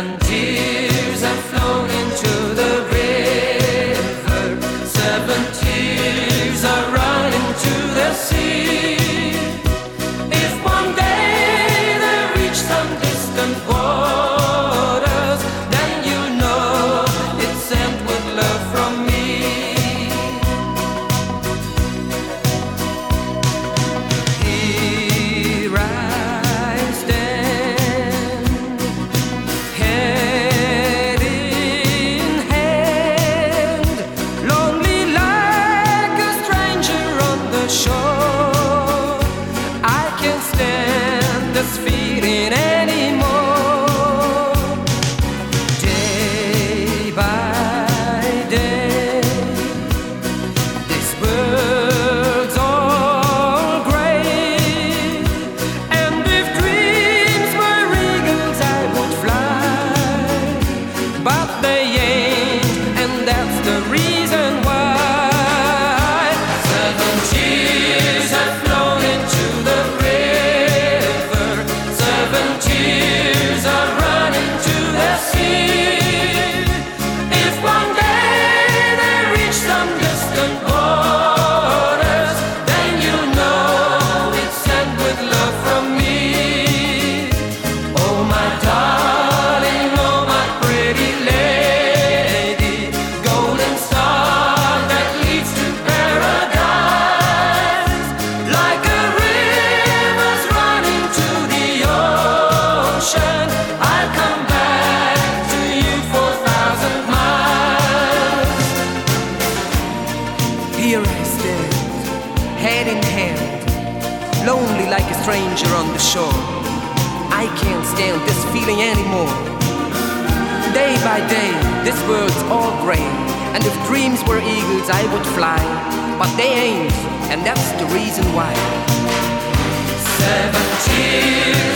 Seven tears have flown into the river. Seven tears are running to the sea. If one day they reach some distant waters, then you know it's sent with love from me. Here I stand, head in hand, lonely like a stranger on the shore. I can't stand this feeling anymore. Day by day, this world's all gray, and if dreams were eagles I would fly, but they ain't, and that's the reason why. Seven tears have flown into the river. Seven tears are running to the sea. If one day they reach some distant waters, then you know it's sent with love from me. Oh my darling, oh my pretty lady, golden star that leads to paradise. Like a river's running to the ocean, I'll come back to you 4,000 miles. Here I stand, head in hand, lonely like a stranger on the shore. I can't stand this feeling anymore. Day by day, this world's all gray, and if dreams were eagles I would fly, but they ain't, and that's the reason why. Seven tears